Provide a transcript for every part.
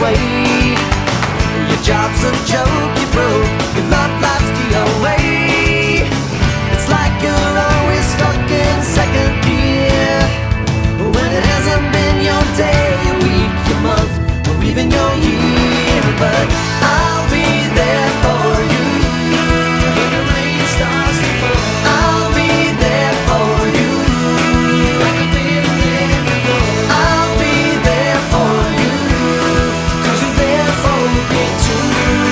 way. Your job's a joke, you broke, your love life's the away. It's like you're always stuck in second gear, when it hasn't been your day, your week, your month, or even your year. But I'll be there for you when the rain starts to fall. I'll be there for you like I've been there before. I'll be there for you 'cause you're there for me too.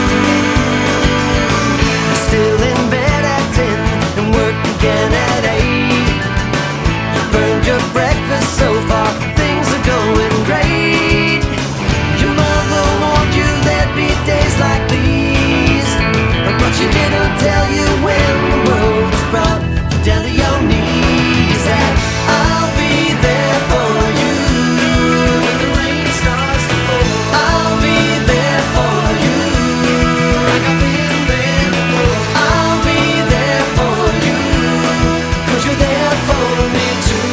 You're still in bed at 10 and work again at 8. You burned your breakfast so far, things are going great. Your mother warned you there'd be days like these, but she didn't tell you when the world was brought you down to your knees. That I'll be there for you when the rain starts to fall. I'll be there for you like I've been there before. I'll be there for you 'cause you're there for me too.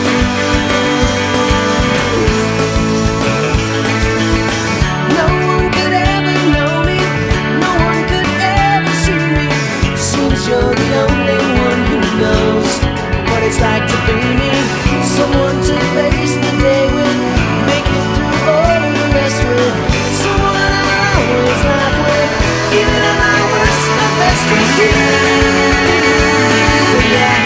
No one could ever know me, no one could ever see me. Seems you're the only one who knows what it's like to be me. Someone to face the day with, make it through all the rest with. Someone I always laugh with, even at my worst, my best with you. Yeah.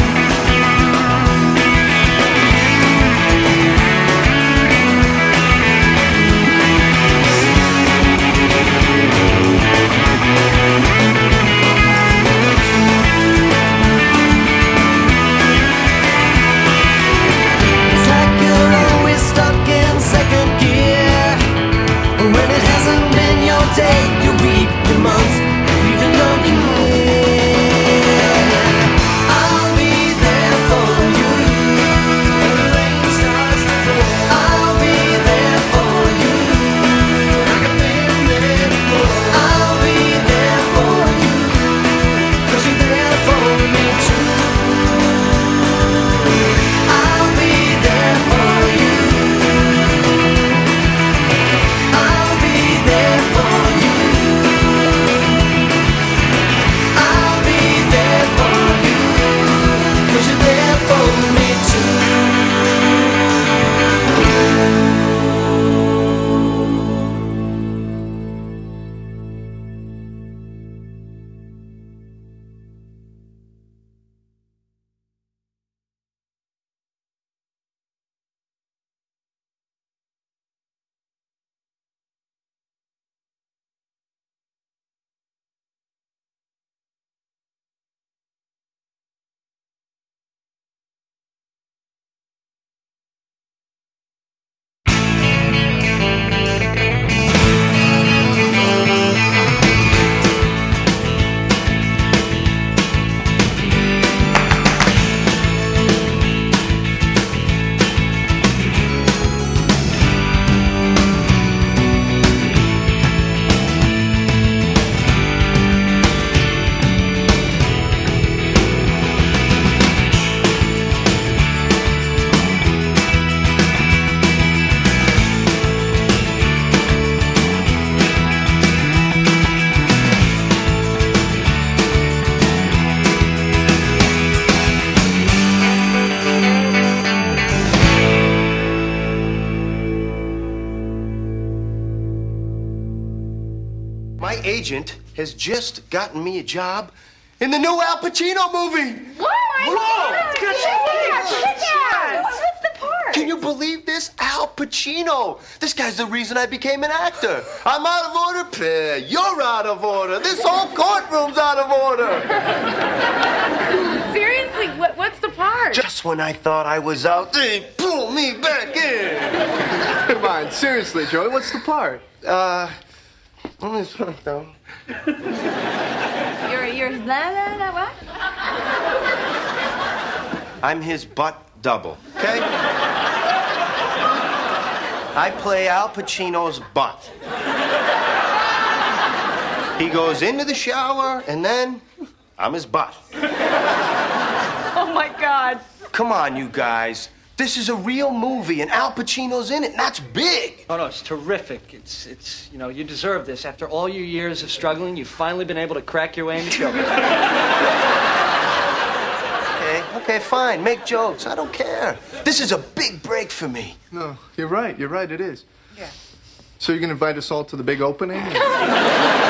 It's like you're always stuck in second gear, when it hasn't been your day, your week, your month, or even your year. I'll be there for you when the rain starts to fall. I'll be there for you like I've been there before. I'll be there for you 'cause you're there for me too. I'll be there for you. I'll be there for you. I'll be there for you 'cause you're there for me too. My agent has just gotten me a job in the new Al Pacino movie. What? Whoa! What's the part? Can you believe this? Al Pacino. This guy's the reason I became an actor. I'm out of order. You're out of order. This whole courtroom's out of order. Seriously, what's the part? Just when I thought I was out, they pull me back in. Come on, seriously, Joey, what's the part? Let me slow down. You're what? I'm his butt double, okay? I play Al Pacino's butt. He goes into the shower, and then I'm his butt. Oh, my God. Come on, you guys. This is a real movie, and Al Pacino's in it, and that's big. Oh, no, it's terrific. You know, you deserve this. After all your years of struggling, you've finally been able to crack your way into show business. Okay, fine. Make jokes. I don't care. This is a big break for me. No, you're right. You're right, it is. Yeah. So you're going to invite us all to the big opening?